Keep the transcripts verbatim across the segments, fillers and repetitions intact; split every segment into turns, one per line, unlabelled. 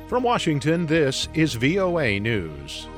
From Washington, this is V O A News.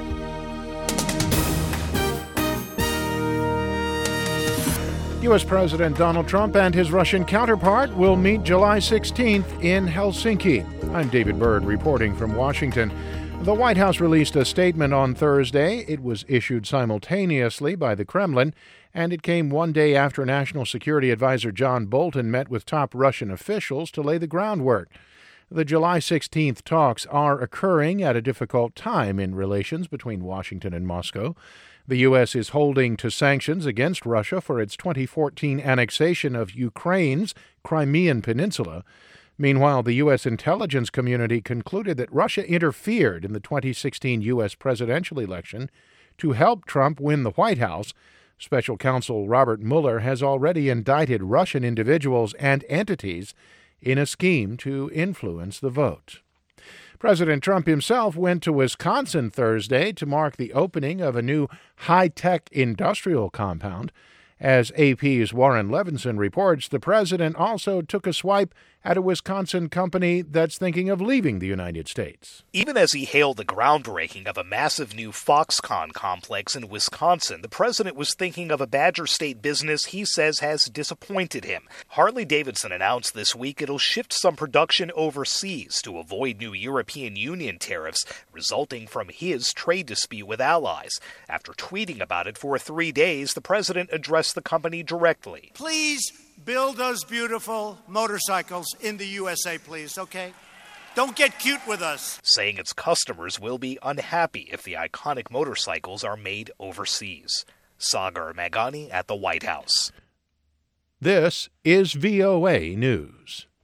U S. President Donald Trump and his Russian counterpart will meet July sixteenth in Helsinki. I'm David Byrd reporting from Washington. The White House released a statement on Thursday. It was issued simultaneously by the Kremlin, and it came one day after National Security Advisor John Bolton met with top Russian officials to lay the groundwork. The July sixteenth talks are occurring at a difficult time in relations between Washington and Moscow. The U S is holding to sanctions against Russia for its twenty fourteen annexation of Ukraine's Crimean Peninsula. Meanwhile, the U S intelligence community concluded that Russia interfered in the twenty sixteen U S presidential election to help Trump win the White House. Special counsel Robert Mueller has already indicted Russian individuals and entities in a scheme to influence the vote. President Trump himself went to Wisconsin Thursday to mark the opening of a new high-tech industrial compound. As A P's Warren Levinson reports, the president also took a swipe at a Wisconsin company that's thinking of leaving the United States.
Even as he hailed the groundbreaking of a massive new Foxconn complex in Wisconsin, the president was thinking of a Badger State business he says has disappointed him. Harley-Davidson announced this week it'll shift some production overseas to avoid new European Union tariffs resulting from his trade dispute with allies. After tweeting about it for three days, the president addressed the company directly.
Please build those beautiful motorcycles in the U S A, please, okay? Don't get cute with us.
Saying its customers will be unhappy if the iconic motorcycles are made overseas. Sagar Meghani at the White House.
This is V O A News.